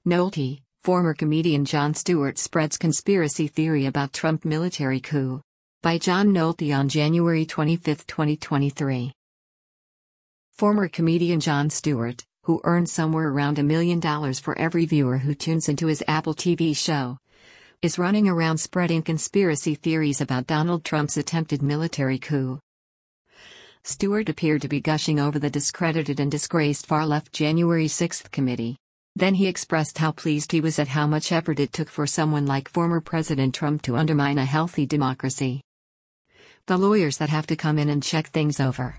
Nolte, former comedian Jon Stewart spreads conspiracy theory about Trump military coup. By John Nolte on January 25, 2023. Former comedian Jon Stewart, who earns somewhere around $1 million for every viewer who tunes into his Apple TV show, is running around spreading conspiracy theories about Donald Trump's attempted military coup. Stewart appeared to be gushing over the discredited and disgraced far-left January 6 committee. Then he expressed how pleased he was at how much effort it took for someone like former President Trump to undermine a healthy democracy. The lawyers that have to come in and check things over.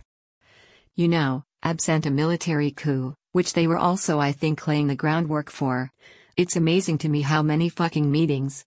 Absent a military coup, which they were also laying the groundwork for. It's amazing to me how many fucking meetings,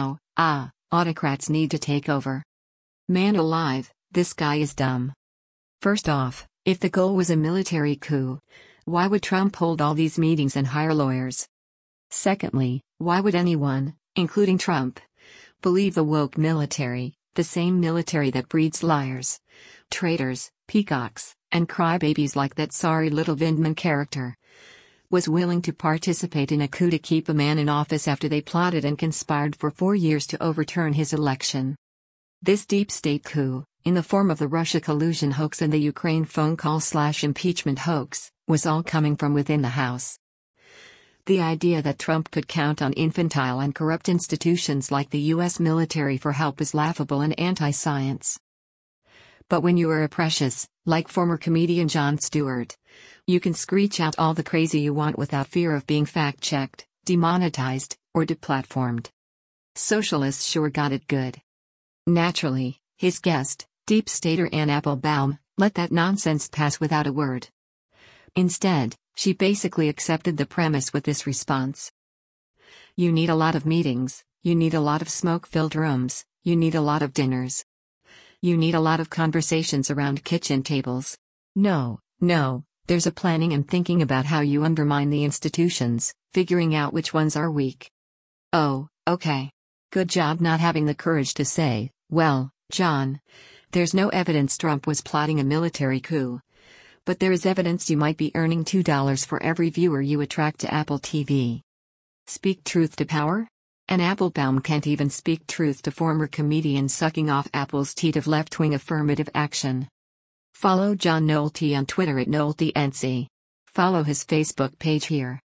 autocrats need to take over. Man alive, this guy is dumb. First off, if the goal was a military coup, why would Trump hold all these meetings and hire lawyers? Secondly, why would anyone, including Trump, believe the woke military, the same military that breeds liars, traitors, peacocks, and crybabies like that sorry little Vindman character, was willing to participate in a coup to keep a man in office after they plotted and conspired for 4 years to overturn his election? This deep state coup, in the form of the Russia collusion hoax and the Ukraine phone call/impeachment hoax, was all coming from within the House. The idea that Trump could count on infantile and corrupt institutions like the U.S. military for help is laughable and anti-science. But when you are a precious, like former comedian Jon Stewart, you can screech out all the crazy you want without fear of being fact-checked, demonetized, or deplatformed. Socialists sure got it good. Naturally, his guest, deep stater Anne Applebaum, let that nonsense pass without a word. Instead, she basically accepted the premise with this response. You need a lot of meetings, you need a lot of smoke-filled rooms, you need a lot of dinners. You need a lot of conversations around kitchen tables. No, there's a planning and thinking about how you undermine the institutions, figuring out which ones are weak. Oh, okay. Good job not having the courage to say, well, John, there's no evidence Trump was plotting a military coup. But there is evidence you might be earning $2 for every viewer you attract to Apple TV. Speak truth to power? And Applebaum can't even speak truth to former comedians sucking off Apple's teat of left-wing affirmative action. Follow John Nolte on Twitter at NolteNC. Follow his Facebook page here.